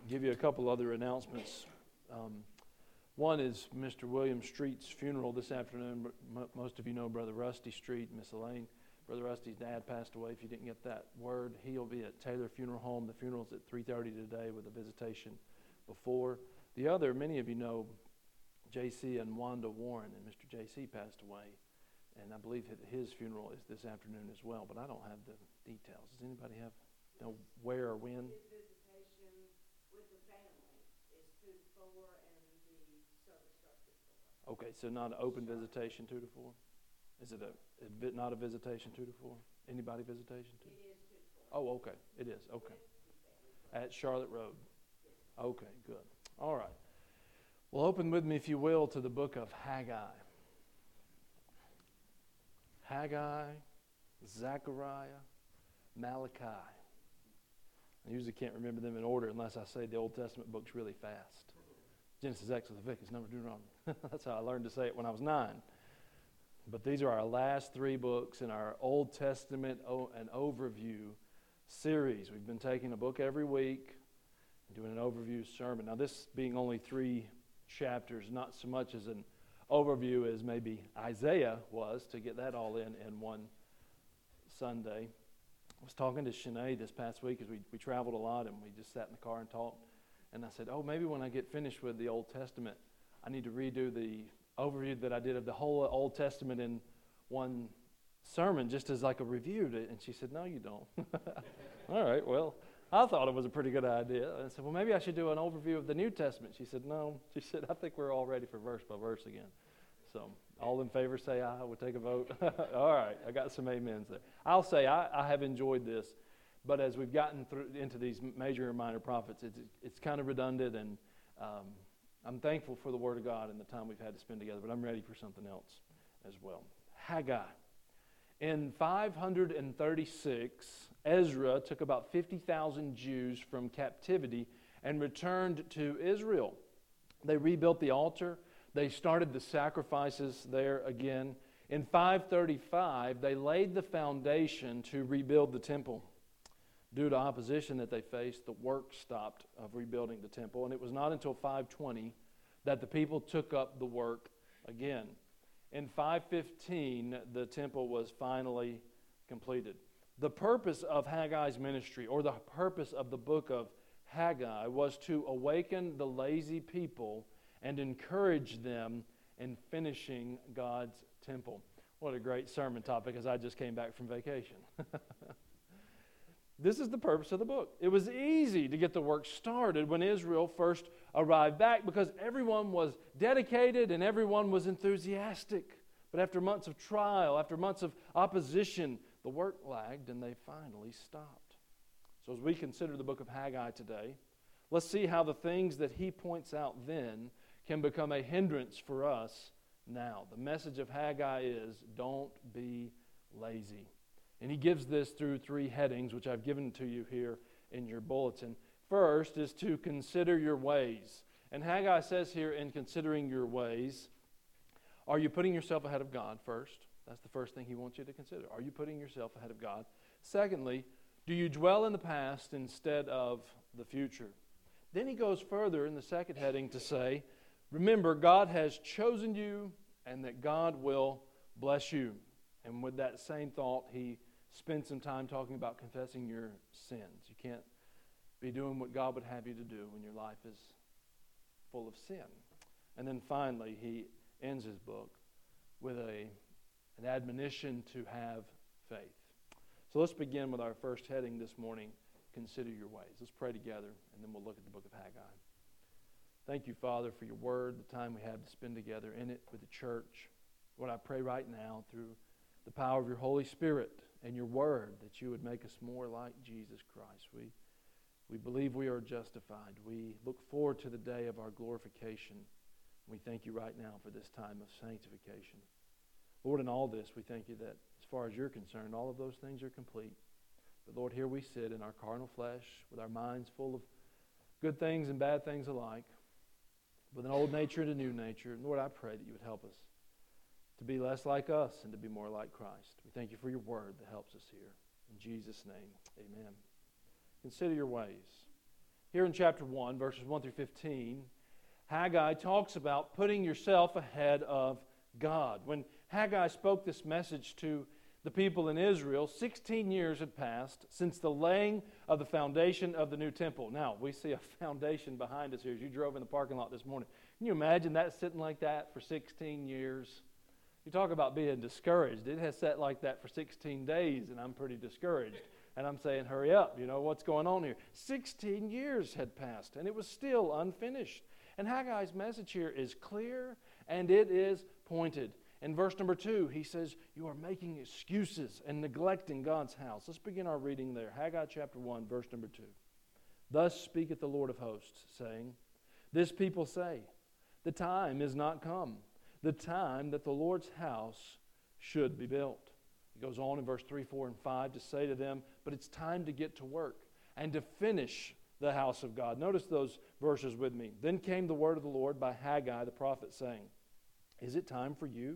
give you a couple other announcements. One is Mr. William Street's funeral this afternoon. Most of you know Brother Rusty Street, Miss Elaine. Brother Rusty's dad passed away. If you didn't get that word, he'll be at Taylor Funeral Home. The funeral's at 3:30 today with a visitation before. The other, many of you know J.C. and Wanda Warren, and Mr. J.C. passed away. And I believe his funeral is this afternoon as well, but I don't have the details. Does anybody know where or when? His visitation with the family is 2 to 4, and the service starts at 4. Okay, so not an open visitation 2 to 4? Is it not a visitation 2 to 4? Anybody visitation 2? It is 2 to 4. Oh, okay. It is. Okay. At Charlotte Road. Okay, good. All right. Well, open with me, if you will, to the book of Haggai. Haggai, Zechariah, Malachi. I usually can't remember them in order unless I say the Old Testament books really fast. Genesis, Exodus, Leviticus, Numbers, Deuteronomy. That's how I learned to say it when I was 9. But these are our last 3 books in our Old Testament and overview series. We've been taking a book every week and doing an overview sermon. Now, this being only 3 chapters, not so much as an overview as maybe Isaiah was, to get that all in one Sunday. I was talking to Shanae this past week as we traveled a lot, and we just sat in the car and talked. And I said, maybe when I get finished with the Old Testament, I need to redo the overview that I did of the whole Old Testament in one sermon, just as like a review. And she said, no, you don't. All right, well, I thought it was a pretty good idea. And I said, well, maybe I should do an overview of the New Testament. She said, no. She said, I think we're all ready for verse by verse again. So all in favor say aye. We'll take a vote. All right, I got some amens there. I'll say I have enjoyed this, but as we've gotten into these major and minor prophets, it's kind of redundant, and I'm thankful for the Word of God and the time we've had to spend together, but I'm ready for something else as well. Haggai. In 536, Ezra took about 50,000 Jews from captivity and returned to Israel. They rebuilt the altar. They started the sacrifices there again. In 535, they laid the foundation to rebuild the temple. Due to opposition that they faced, the work stopped of rebuilding the temple, and it was not until 520 that the people took up the work again. In 515, the temple was finally completed. The purpose of Haggai's ministry, or the purpose of the book of Haggai, was to awaken the lazy people and encourage them in finishing God's temple. What a great sermon topic, as I just came back from vacation. This is the purpose of the book. It was easy to get the work started when Israel first arrived back because everyone was dedicated and everyone was enthusiastic. But after months of trial, after months of opposition, the work lagged and they finally stopped. So as we consider the book of Haggai today, let's see how the things that he points out then can become a hindrance for us now. The message of Haggai is, don't be lazy. And he gives this through 3 headings, which I've given to you here in your bulletin. First is to consider your ways. And Haggai says here, in considering your ways, are you putting yourself ahead of God first? That's the first thing he wants you to consider. Are you putting yourself ahead of God? Secondly, do you dwell in the past instead of the future? Then he goes further in the second heading to say, remember, God has chosen you and that God will bless you. And with that same thought, he spend some time talking about confessing your sins. You can't be doing what God would have you to do when your life is full of sin. And then finally, he ends his book with an admonition to have faith. So let's begin with our first heading this morning, consider your ways. Let's pray together, and then we'll look at the book of Haggai. Thank you, Father, for your word, the time we have to spend together in it with the church. Lord, I pray right now through the power of your Holy Spirit and your word that you would make us more like Jesus Christ. We believe we are justified. We look forward to the day of our glorification. We thank you right now for this time of sanctification. Lord, in all this, we thank you that as far as you're concerned, all of those things are complete. But Lord, here we sit in our carnal flesh with our minds full of good things and bad things alike, with an old nature and a new nature. And Lord, I pray that you would help us to be less like us and to be more like Christ. We thank you for your word that helps us here. In Jesus' name, amen. Consider your ways. Here in chapter 1, verses 1 through 15, Haggai talks about putting yourself ahead of God. When Haggai spoke this message to the people in Israel, 16 years had passed since the laying of the foundation of the new temple. Now, we see a foundation behind us here as you drove in the parking lot this morning. Can you imagine that sitting like that for 16 years? You talk about being discouraged. It has sat like that for 16 days, and I'm pretty discouraged. And I'm saying, hurry up, what's going on here? 16 years had passed, and it was still unfinished. And Haggai's message here is clear, and it is pointed. In verse number 2, he says, you are making excuses and neglecting God's house. Let's begin our reading there. Haggai chapter 1, verse number 2. Thus speaketh the Lord of hosts, saying, this people say, the time is not come, the time that the Lord's house should be built. He goes on in verse 3, 4, and 5 to say to them, but it's time to get to work and to finish the house of God. Notice those verses with me. Then came the word of the Lord by Haggai the prophet, saying, is it time for you,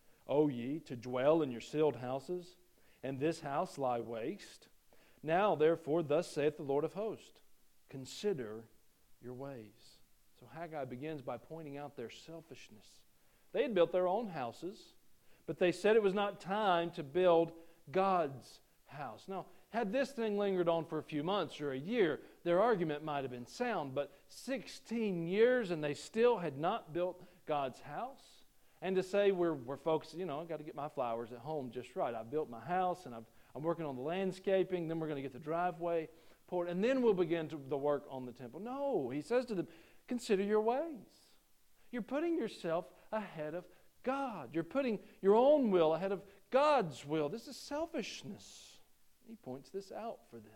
O ye, to dwell in your sealed houses, and this house lie waste? Now, therefore, thus saith the Lord of hosts, consider your ways. So Haggai begins by pointing out their selfishness. They had built their own houses, but they said it was not time to build God's house. Now, had this thing lingered on for a few months or a year, their argument might have been sound, but 16 years and they still had not built God's house? And to say we're focused, I've got to get my flowers at home just right. I've built my house and I'm working on the landscaping, then we're going to get the driveway poured, and then we'll begin the work on the temple. No, he says to them, consider your ways. You're putting yourself ahead of God. You're putting your own will ahead of God's will. This is selfishness. He points this out for them.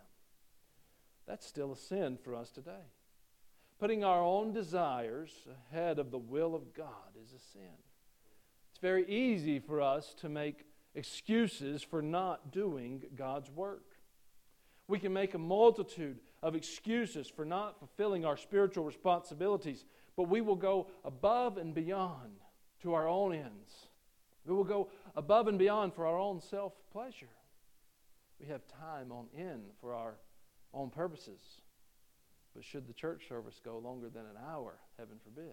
That's still a sin for us today. Putting our own desires ahead of the will of God is a sin. It's very easy for us to make excuses for not doing God's work. We can make a multitude of excuses for not fulfilling our spiritual responsibilities, but we will go above and beyond to our own ends. We will go above and beyond for our own self-pleasure. We have time on end for our own purposes. But should the church service go longer than an hour, heaven forbid.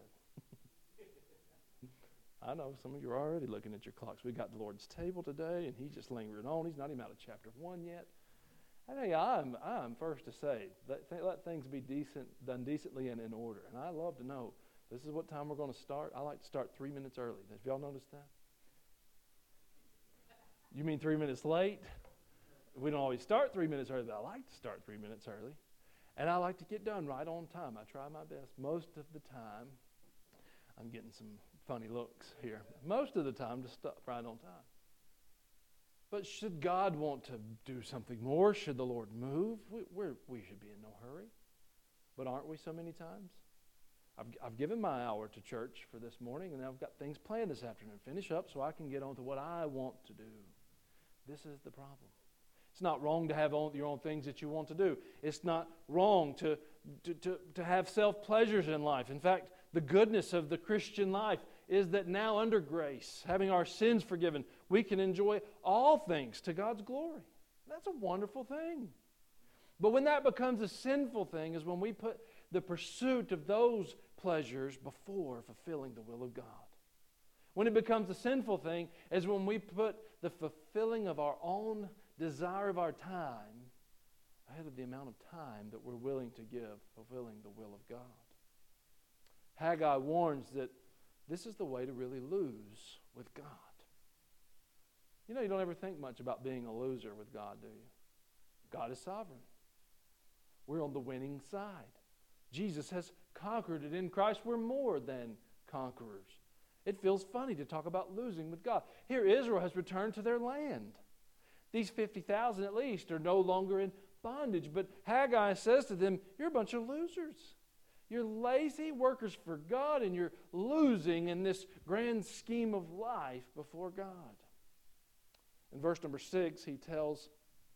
I know some of you are already looking at your clocks. We got the Lord's table today, and he's just lingering on. He's not even out of chapter 1 yet. I think I'm first to say, let things be done decently and in order. And I love to know, this is what time we're going to start. I like to start 3 minutes early. Have y'all noticed that? You mean 3 minutes late? We don't always start 3 minutes early, but I like to start 3 minutes early. And I like to get done right on time. I try my best. Most of the time, I'm getting some funny looks here. Most of the time, to stop right on time. But should God want to do something more? Should the Lord move? We should be in no hurry. But aren't we so many times? I've given my hour to church for this morning, and I've got things planned this afternoon. Finish up so I can get on to what I want to do. This is the problem. It's not wrong to have your own things that you want to do. It's not wrong to have self-pleasures in life. In fact, the goodness of the Christian life is that now under grace, having our sins forgiven, we can enjoy all things to God's glory. That's a wonderful thing. But when that becomes a sinful thing is when we put the pursuit of those pleasures before fulfilling the will of God. When it becomes a sinful thing is when we put the fulfilling of our own desire of our time ahead of the amount of time that we're willing to give fulfilling the will of God. Haggai warns that this is the way to really lose with God. You don't ever think much about being a loser with God, do you? God is sovereign. We're on the winning side. Jesus has conquered it. In Christ, we're more than conquerors. It feels funny to talk about losing with God. Here, Israel has returned to their land. These 50,000 at least are no longer in bondage. But Haggai says to them, you're a bunch of losers. You're lazy workers for God, and you're losing in this grand scheme of life before God. In verse number 6, he tells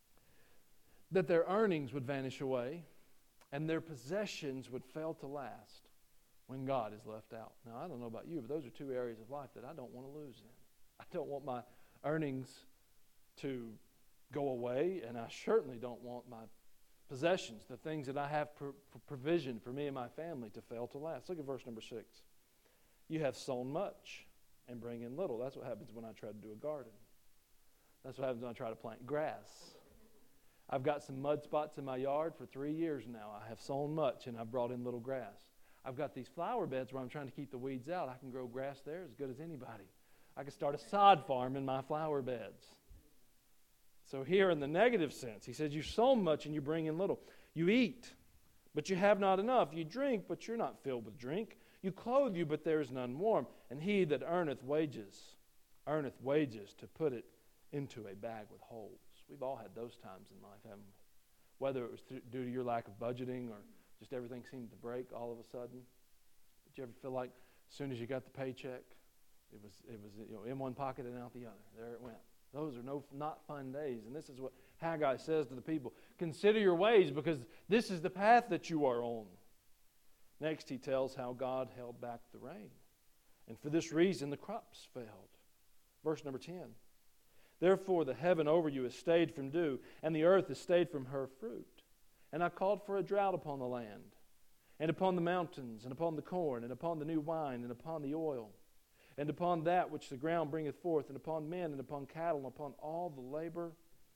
that their earnings would vanish away and their possessions would fail to last when God is left out. Now, I don't know about you, but those are two areas of life that I don't want to lose in. I don't want my earnings to go away, and I certainly don't want my possessions, the things that I have provision for me and my family to fail to last. Look at verse number 6. You have sown much and bring in little. That's what happens when I try to do a garden. That's what happens when I try to plant grass. I've got some mud spots in my yard for 3 years now. I have sown much and I've brought in little grass. I've got these flower beds where I'm trying to keep the weeds out. I can grow grass there as good as anybody. I can start a sod farm in my flower beds. So here in the negative sense, he says, you sow much and you bring in little. You eat, but you have not enough. You drink, but you're not filled with drink. You clothe you, but there is none warm. And he that earneth wages to put it into a bag with holes. We've all had those times in life, haven't we? Whether it was due to your lack of budgeting or just everything seemed to break all of a sudden. Did you ever feel like as soon as you got the paycheck, it was in one pocket and out the other? There it went. Those are not fun days. And this is what Haggai says to the people. Consider your ways, because this is the path that you are on. Next, he tells how God held back the rain. And for this reason, the crops failed. Verse number 10. Therefore, the heaven over you is stayed from dew, and the earth is stayed from her fruit. And I called for a drought upon the land, and upon the mountains, and upon the corn, and upon the new wine, and upon the oil, and upon that which the ground bringeth forth, and upon men, and upon cattle, and upon all the labor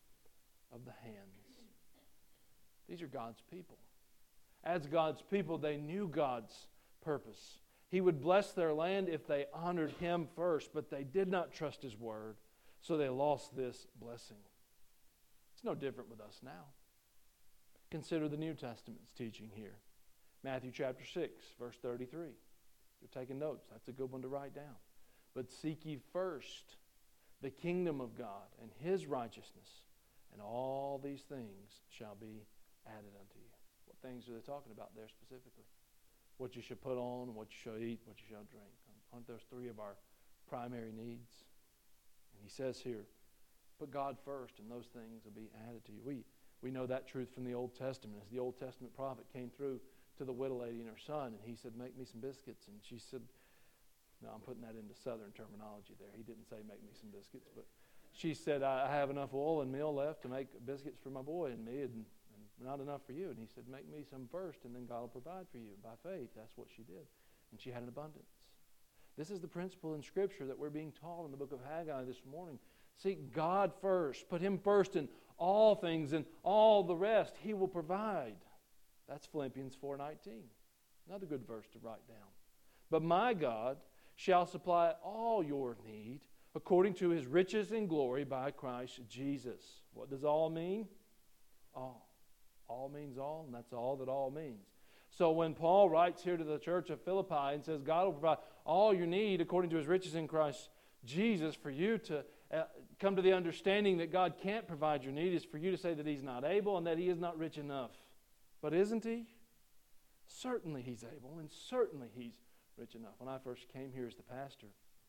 of the hands. These are God's people. As God's people, they knew God's purpose. He would bless their land if they honored Him first, but they did not trust His word, so they lost this blessing. It's no different with us now. Consider the New Testament's teaching here. Matthew chapter 6, verse 33. If you're taking notes, that's a good one to write down. But seek ye first the kingdom of God and His righteousness, and all these things shall be added unto you. What things are they talking about there specifically? What you should put on, what you shall eat, what you shall drink. Aren't those three of our primary needs? And he says here, put God first, and those things will be added to you. We know that truth from the Old Testament. As the Old Testament prophet came through to the widow lady and her son, and he said, make me some biscuits. And she said, no, I'm putting that into Southern terminology there. He didn't say make me some biscuits, but she said, I have enough oil and meal left to make biscuits for my boy and me, and not enough for you. And he said, make me some first, and then God will provide for you. By faith, that's what she did. And she had an abundance. This is the principle in Scripture that we're being taught in the book of Haggai this morning. Seek God first. Put Him first in all things, and all the rest He will provide. That's Philippians 4:19. Another good verse to write down. But my God shall supply all your need according to His riches and glory by Christ Jesus. What does all mean? All. All means all, and that's all that all means. So when Paul writes here to the church of Philippi and says God will provide all your need according to His riches in Christ Jesus, for you to come to the understanding that God can't provide your need is for you to say that He's not able and that He is not rich enough. But isn't He? Certainly He's able, and certainly He's rich enough. When I first came here as the pastor,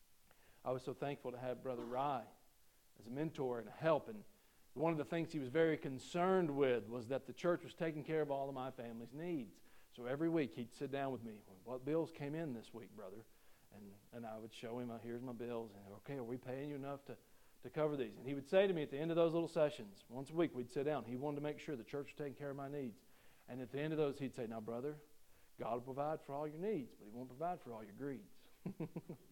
I was so thankful to have Brother Rye as a mentor and a help. And one of the things he was very concerned with was that the church was taking care of all of my family's needs. So every week he'd sit down with me. What bills came in this week, brother? And I would show him, here's my bills. And okay, are we paying you enough to cover these? And he would say to me at the end of those little sessions, once a week we'd sit down. He wanted to make sure the church was taking care of my needs. And at the end of those he'd say, now brother, God will provide for all your needs, but He won't provide for all your greeds.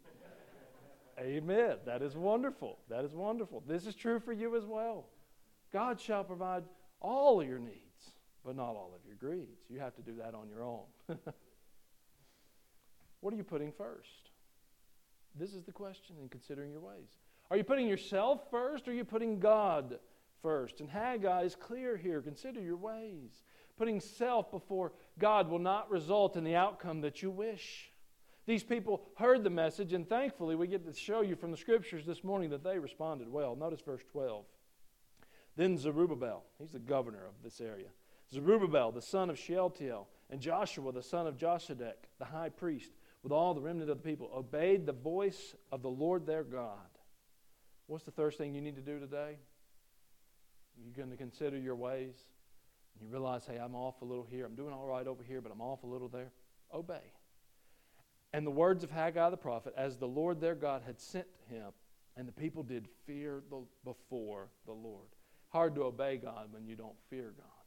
Amen. That is wonderful. That is wonderful. This is true for you as well. God shall provide all of your needs, but not all of your greeds. You have to do that on your own. What are you putting first? This is the question in considering your ways. Are you putting yourself first, or are you putting God first? And Haggai is clear here. Consider your ways. Putting self before God will not result in the outcome that you wish. These people heard the message, and thankfully we get to show you from the Scriptures this morning that they responded well. Notice verse 12. Then Zerubbabel, he's the governor of this area, Zerubbabel, the son of Shealtiel, and Joshua, the son of Josedek, the high priest, with all the remnant of the people, obeyed the voice of the Lord their God. What's the first thing you need to do today? You're going to consider your ways. You realize, hey, I'm off a little here. I'm doing all right over here, but I'm off a little there. Obey. And the words of Haggai the prophet, as the Lord their God had sent him, and the people did fear before the Lord. Hard to obey God when you don't fear God,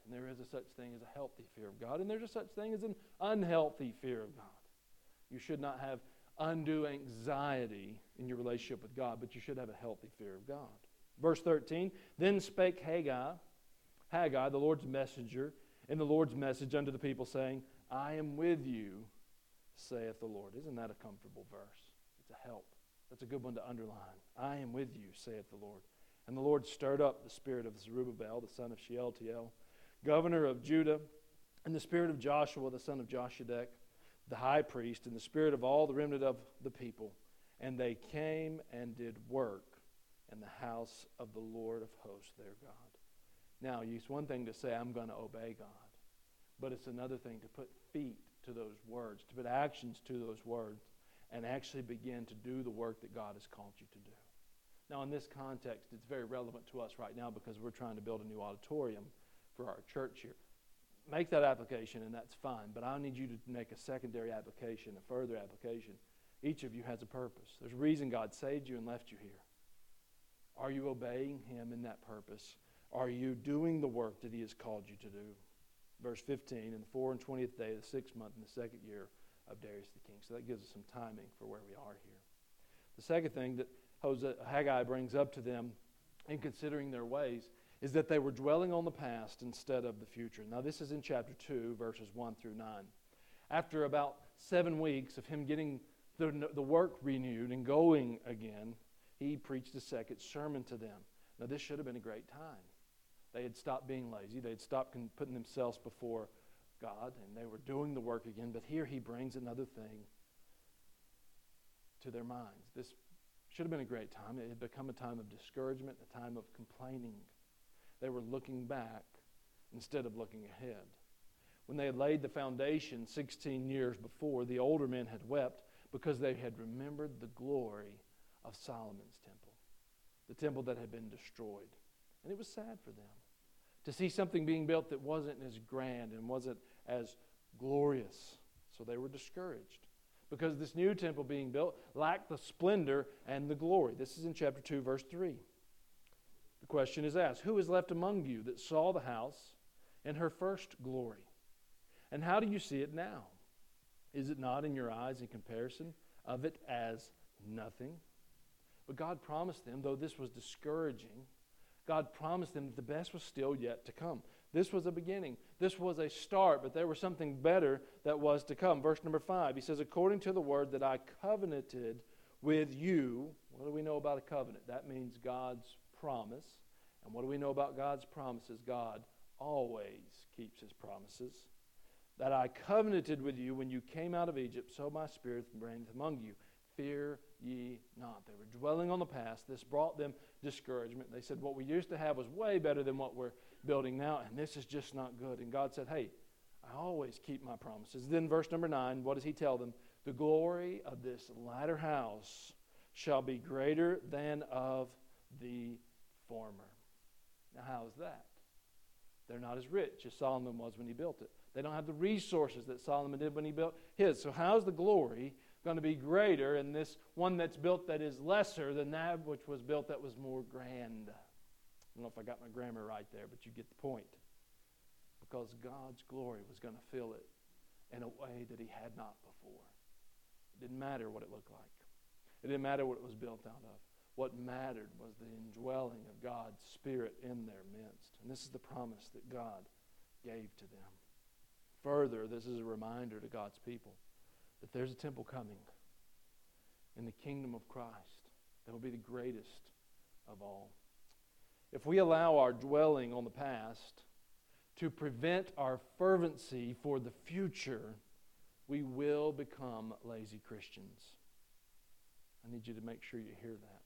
And there is a such thing as a healthy fear of God, and there's a such thing as an unhealthy fear of God. You should not have undue anxiety in your relationship with God, but you should have a healthy fear of God. Verse 13, then spake Haggai, the Lord's messenger, in the Lord's message unto the people, saying, I am with you, saith the Lord. Isn't that a comfortable verse? It's a help. That's a good one to underline. I am with you, saith the Lord. And the Lord stirred up the spirit of Zerubbabel, the son of Shealtiel, governor of Judah, and the spirit of Joshua, the son of Joshadek, the high priest, and the spirit of all the remnant of the people. And they came and did work in the house of the Lord of hosts, their God. Now, it's one thing to say, I'm going to obey God. But it's another thing to put feet to those words, to put actions to those words, and actually begin to do the work that God has called you to do. Now, in this context, it's very relevant to us right now because we're trying to build a new auditorium for our church here. Make that application, and that's fine. But I need you to make a secondary application, a further application. Each of you has a purpose. There's a reason God saved you and left you here. Are you obeying Him in that purpose? Are you doing the work that He has called you to do? Verse 15, in the 24th day of the 6th month in the second year of Darius the king. So that gives us some timing for where we are here. The second thing that Haggai brings up to them in considering their ways is that they were dwelling on the past instead of the future. Now this is in chapter 2, verses 1 through 9. After about 7 weeks of him getting the work renewed and going again, he preached a second sermon to them. Now this should have been a great time. They had stopped being lazy. They had stopped putting themselves before God, and they were doing the work again. But here he brings another thing to their minds. This should have been a great time. It had become a time of discouragement, a time of complaining. They were looking back instead of looking ahead. When they had laid the foundation 16 years before, the older men had wept because they had remembered the glory of Solomon's temple, the temple that had been destroyed. And it was sad for them to see something being built that wasn't as grand and wasn't as glorious. So they were discouraged because this new temple being built lacked the splendor and the glory. This is in chapter 2, verse 3. The question is asked, who is left among you that saw the house in her first glory? And how do you see it now? Is it not in your eyes in comparison of it as nothing? But God promised them, though this was discouraging, God promised them that the best was still yet to come. This was a beginning. This was a start, but there was something better that was to come. Verse number 5, he says, according to the word that I covenanted with you. What do we know about a covenant? That means God's promise. And what do we know about God's promises? God always keeps His promises. That I covenanted with you when you came out of Egypt, so my spirit reigneth among you. Fear ye not. They were dwelling on the past. This brought them discouragement. They said, what we used to have was way better than what we're building now, and this is just not good. And God said, hey, I always keep my promises. Then verse number 9, what does He tell them? The glory of this latter house shall be greater than of the former. Now, how is that? They're not as rich as Solomon was when he built it. They don't have the resources that Solomon did when he built his. So how's the glory going to be greater in this one that's built that is lesser than that which was built that was more grand? I don't know if I got my grammar right there, but you get the point. Because God's glory was going to fill it in a way that He had not before. It didn't matter what it looked like. It didn't matter what it was built out of. What mattered was the indwelling of God's Spirit in their midst. And this is the promise that God gave to them. Further, this is a reminder to God's people that there's a temple coming in the kingdom of Christ that will be the greatest of all. If we allow our dwelling on the past to prevent our fervency for the future, we will become lazy Christians. I need you to make sure you hear that.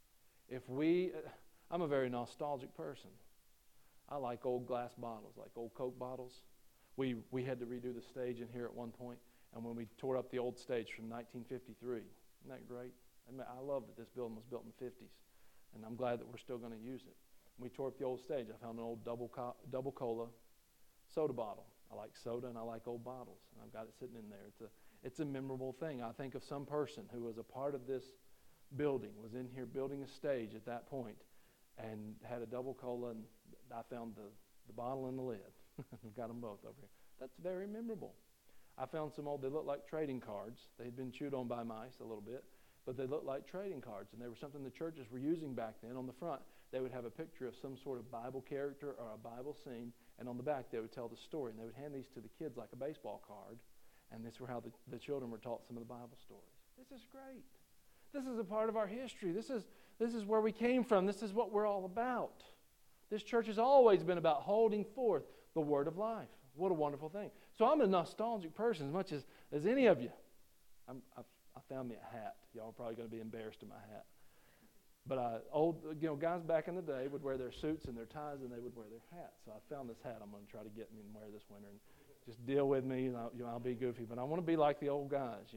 I'm a very nostalgic person. I like old glass bottles, like old Coke bottles. We had to redo the stage in here at one point, and when we tore up the old stage from 1953, isn't that great? I love that this building was built in the 50s, and I'm glad that we're still going to use it. When we tore up the old stage, I found an old double cola soda bottle. I like soda and I like old bottles, and I've got it sitting in there. It's a memorable thing. I think of some person who was a part of this building, was in here building a stage at that point, and had a double cola, and I found the bottle and the lid. We've got them both over here. That's very memorable. I found some old, they looked like trading cards. They had been chewed on by mice a little bit, but they looked like trading cards, and they were something the churches were using back then. On the front, they would have a picture of some sort of Bible character or a Bible scene, and on the back, they would tell the story, and they would hand these to the kids like a baseball card, and this was how the children were taught some of the Bible stories. This is great. This is a part of our history. This is where we came from. This is what we're all about. This church has always been about holding forth the word of life. What a wonderful thing. So I'm a nostalgic person as much as any of you. I found me a hat. Y'all are probably going to be embarrassed in my hat. But guys back in the day would wear their suits and their ties, and they would wear their hats. So I found this hat I'm going to try to get me and wear this winter. And just deal with me. And I'll be goofy. But I want to be like the old guys,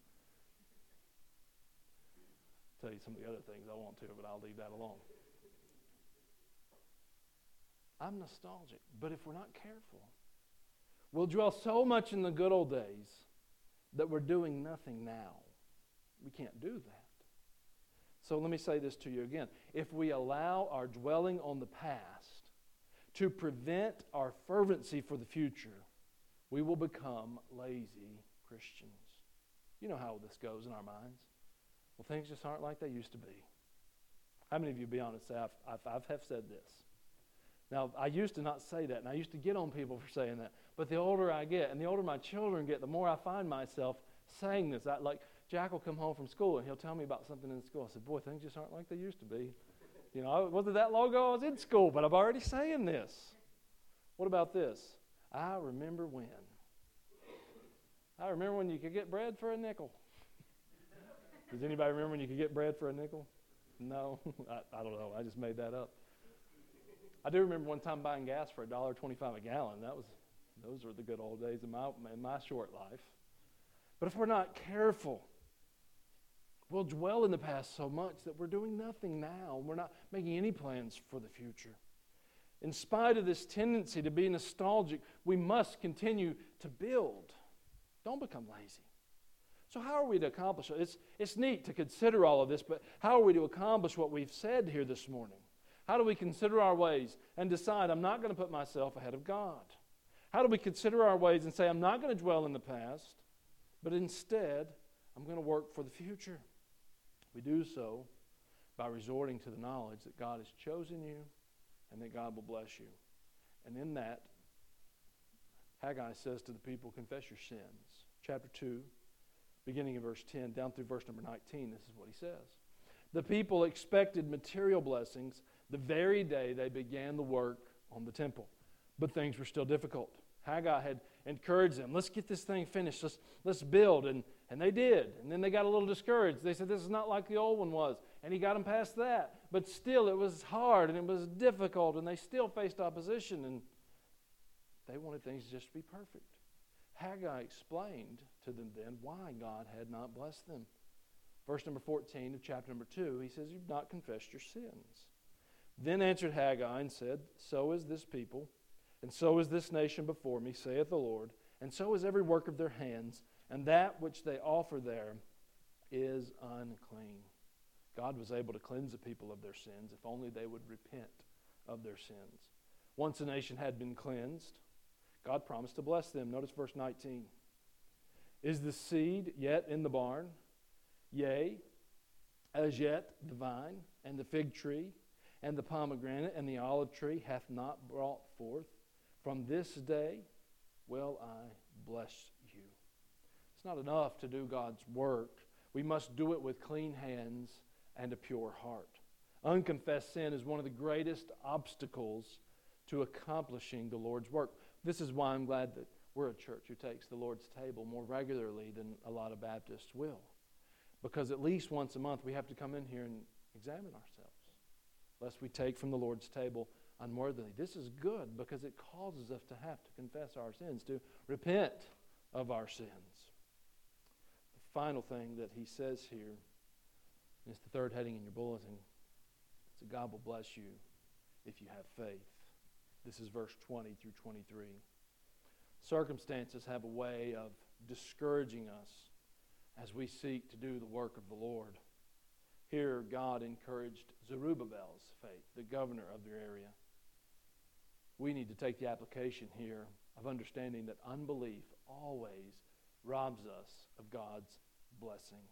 Tell you some of the other things I want to, but I'll leave that alone. I'm nostalgic, but if we're not careful, we'll dwell so much in the good old days that we're doing nothing now. We can't do that. So let me say this to you again. If we allow our dwelling on the past to prevent our fervency for the future, we will become lazy Christians. You know how this goes in our minds. Well, things just aren't like they used to be. How many of you, be honest, say, I've said this? Now, I used to not say that, and I used to get on people for saying that. But the older I get, and the older my children get, the more I find myself saying this. Like, Jack will come home from school, and he'll tell me about something in school. I said, boy, things just aren't like they used to be. Wasn't that long ago I was in school, but I'm already saying this. What about this? I remember when. I remember when you could get bread for a nickel. Does anybody remember when you could get bread for a nickel? No? I don't know. I just made that up. I do remember one time buying gas for $1.25 a gallon. Those were the good old days in my short life. But if we're not careful, we'll dwell in the past so much that we're doing nothing now. We're not making any plans for the future. In spite of this tendency to be nostalgic, we must continue to build. Don't become lazy. So how are we to accomplish it? It's neat to consider all of this, but how are we to accomplish what we've said here this morning? How do we consider our ways and decide I'm not going to put myself ahead of God? How do we consider our ways and say I'm not going to dwell in the past, but instead I'm going to work for the future? We do so by resorting to the knowledge that God has chosen you and that God will bless you. And in that, Haggai says to the people, confess your sins. Chapter 2, beginning in verse 10, down through verse number 19, this is what he says. The people expected material blessings the very day they began the work on the temple. But things were still difficult. Haggai had encouraged them, let's get this thing finished, let's build. And they did. And then they got a little discouraged. They said, this is not like the old one was. And he got them past that. But still, it was hard and it was difficult, and they still faced opposition, and they wanted things just to be perfect. Haggai explained to them then why God had not blessed them. Verse number 14 of chapter number 2, he says, you've not confessed your sins. Then answered Haggai and said, so is this people, and so is this nation before me, saith the Lord, and so is every work of their hands, and that which they offer there is unclean. God was able to cleanse the people of their sins if only they would repent of their sins. Once a nation had been cleansed, God promised to bless them. Notice verse 19. Is the seed yet in the barn? Yea, as yet the vine and the fig tree and the pomegranate and the olive tree hath not brought forth. From this day will I bless you. It's not enough to do God's work. We must do it with clean hands and a pure heart. Unconfessed sin is one of the greatest obstacles to accomplishing the Lord's work. This is why I'm glad that we're a church who takes the Lord's table more regularly than a lot of Baptists will. Because at least once a month we have to come in here and examine ourselves, lest we take from the Lord's table unworthily. This is good because it causes us to have to confess our sins, to repent of our sins. The final thing that he says here is the third heading in your bulletin. It's that God will bless you if you have faith. This is verse 20 through 23. Circumstances have a way of discouraging us as we seek to do the work of the Lord. Here, God encouraged Zerubbabel's faith, the governor of their area. we need to take the application here of understanding that unbelief always robs us of God's blessings.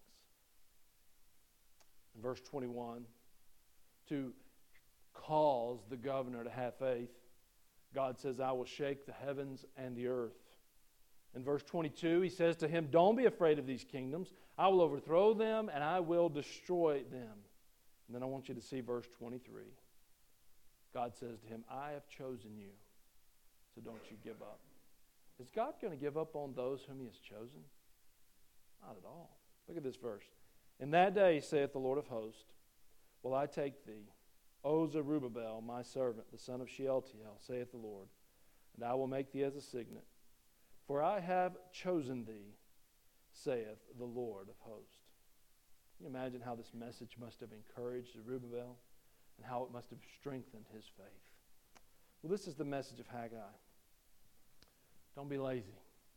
In verse 21, to cause the governor to have faith, God says, I will shake the heavens and the earth. In verse 22, he says to him, don't be afraid of these kingdoms. I will overthrow them and I will destroy them. And then I want you to see verse 23. God says to him, I have chosen you, so don't you give up. Is God going to give up on those whom he has chosen? Not at all. Look at this verse. In that day, saith the Lord of hosts, will I take thee, O Zerubbabel, my servant, the son of Shealtiel, saith the Lord, and I will make thee as a signet. For I have chosen thee, saith the Lord of hosts. Can you imagine how this message must have encouraged Zerubbabel and how it must have strengthened his faith? Well, this is the message of Haggai. Don't be lazy.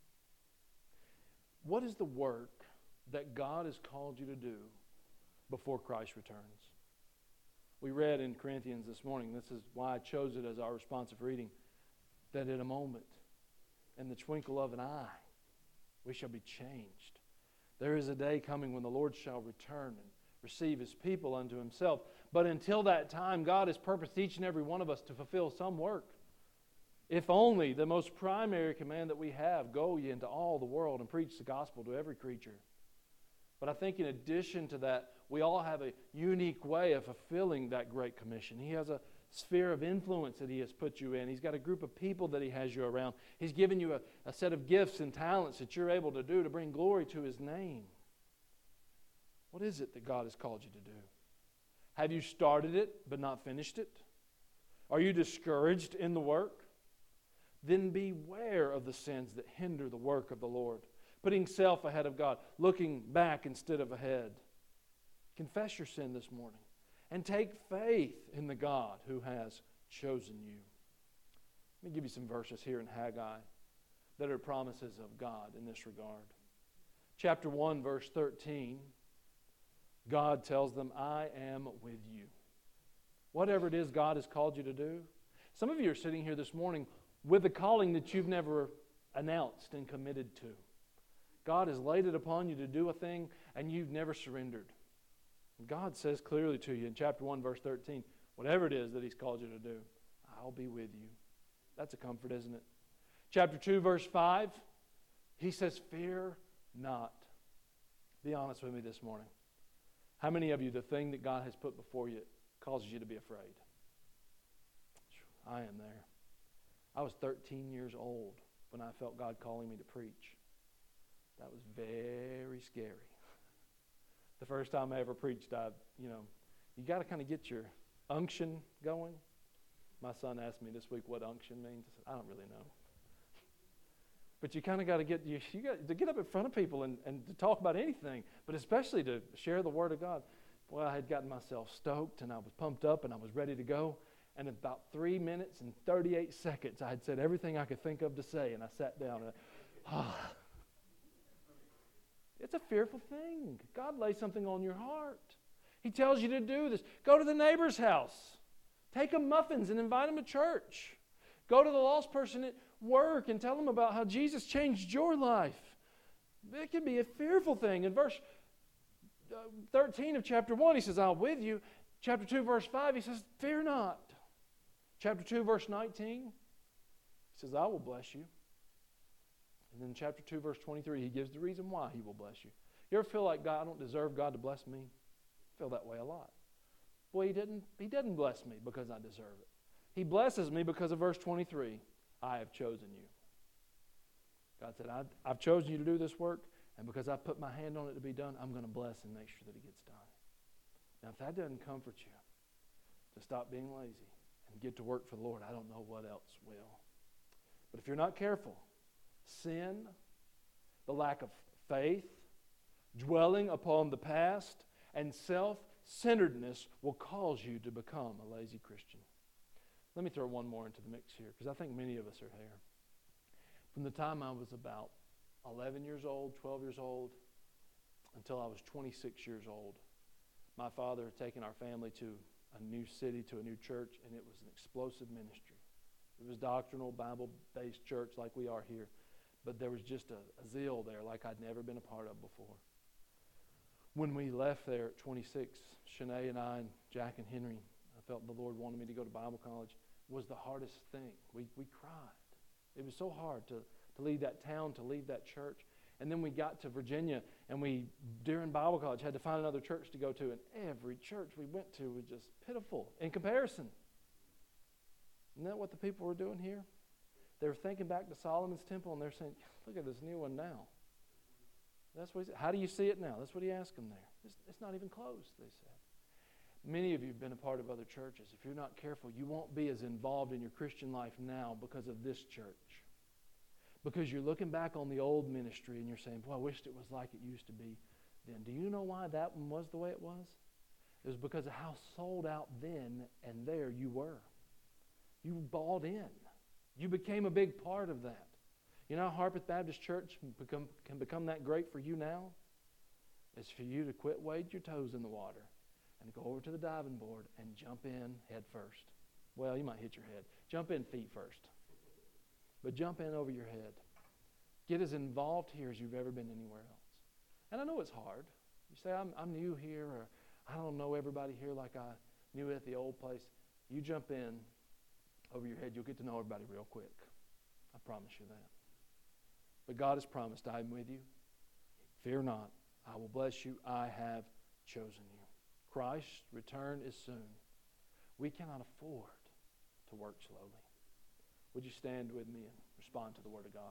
What is the work that God has called you to do before Christ returns? We read in Corinthians this morning, this is why I chose it as our responsive reading, that in a moment, in the twinkle of an eye, we shall be changed. There is a day coming when the Lord shall return and receive his people unto himself. But until that time, God has purposed each and every one of us to fulfill some work. If only the most primary command that we have, go ye into all the world and preach the gospel to every creature. But I think in addition to that, we all have a unique way of fulfilling that great commission. He has a sphere of influence that he has put you in. He's got a group of people that he has you around. He's given you a set of gifts and talents that you're able to do to bring glory to his name. What is it that God has called you to do? Have you started it but not finished it? Are you discouraged in the work? Then beware of the sins that hinder the work of the Lord. Putting self ahead of God, looking back instead of ahead. Confess your sin this morning and take faith in the God who has chosen you. Let me give you some verses here in Haggai that are promises of God in this regard. Chapter 1, verse 13, God tells them, I am with you. Whatever it is God has called you to do. Some of you are sitting here this morning with a calling that you've never announced and committed to. God has laid it upon you to do a thing and you've never surrendered. God says clearly to you in chapter 1, verse 13, whatever it is that he's called you to do, I'll be with you. That's a comfort, isn't it? Chapter 2, verse 5, he says, fear not. Be honest with me this morning. How many of you, the thing that God has put before you causes you to be afraid? I am there. I was 13 years old when I felt God calling me to preach. That was very scary. The first time I ever preached, you got to kind of get your unction going. My son asked me this week what unction means. I said, I don't really know. But you kind of got to get up in front of people and to talk about anything, but especially to share the Word of God. Well, I had gotten myself stoked and I was pumped up and I was ready to go. And in about 3 minutes and 38 seconds, I had said everything I could think of to say, and I sat down and it's a fearful thing. God lays something on your heart. He tells you to do this. Go to the neighbor's house. Take them muffins and invite them to church. Go to the lost person at work and tell them about how Jesus changed your life. It can be a fearful thing. In verse 13 of chapter 1, he says, I'm with you. Chapter 2, verse 5, he says, fear not. Chapter 2, verse 19, he says, I will bless you. And then chapter 2, verse 23, he gives the reason why he will bless you. You ever feel like God, I don't deserve God to bless me? I feel that way a lot. Boy, he didn't bless me because I deserve it. He blesses me because of verse 23. I have chosen you. God said, I've chosen you to do this work, and because I put my hand on it to be done, I'm going to bless and make sure that it gets done. Now, if that doesn't comfort you to stop being lazy and get to work for the Lord, I don't know what else will. But if you're not careful, sin, the lack of faith, dwelling upon the past, and self-centeredness will cause you to become a lazy Christian. Let me throw one more into the mix here, because I think many of us are there. From the time I was about 11 years old, 12 years old, until I was 26 years old, my father had taken our family to a new city, to a new church, and it was an explosive ministry. It was doctrinal, Bible-based church like we are here. But there was just a zeal there like I'd never been a part of before. When we left there at 26, Shanae and I and Jack and Henry, I felt the Lord wanted me to go to Bible college, was the hardest thing. We cried. It was so hard to leave that town, to leave that church. And then we got to Virginia, and we, during Bible college, had to find another church to go to. And every church we went to was just pitiful in comparison. Isn't that what the people were doing here? They were thinking back to Solomon's temple, and they're saying, look at this new one now. That's what he said. How do you see it now? That's what he asked them there. It's not even close, they said. Many of you have been a part of other churches. If you're not careful, you won't be as involved in your Christian life now because of this church. Because you're looking back on the old ministry and you're saying, boy, I wished it was like it used to be then. Do you know why that one was the way it was? It was because of how sold out then and there you were. You bought in. You became a big part of that. You know how Harpeth Baptist Church can become that great for you now? It's for you to quit wading your toes in the water and go over to the diving board and jump in head first. Well, you might hit your head. Jump in feet first. But jump in over your head. Get as involved here as you've ever been anywhere else. And I know it's hard. You say, I'm new here, or I don't know everybody here like I knew at the old place. You jump in over your head, you'll get to know everybody real quick. I promise you that. But God has promised, I am with you. Fear not. I will bless you. I have chosen you. Christ's return is soon. We cannot afford to work slowly. Would you stand with me and respond to the Word of God?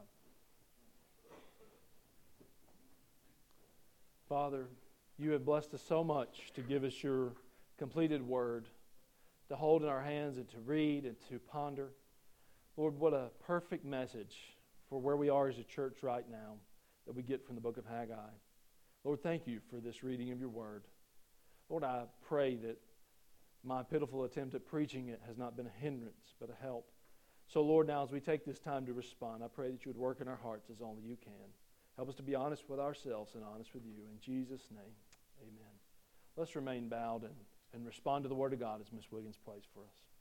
Father, you have blessed us so much to give us your completed Word, to hold in our hands and to read and to ponder. Lord, what a perfect message for where we are as a church right now that we get from the book of Haggai. Lord, thank you for this reading of your Word. Lord, I pray that my pitiful attempt at preaching it has not been a hindrance, but a help. So, Lord, now as we take this time to respond, I pray that you would work in our hearts as only you can. Help us to be honest with ourselves and honest with you. In Jesus' name, amen. Let's remain bowed and respond to the Word of God as Miss Wiggins plays for us.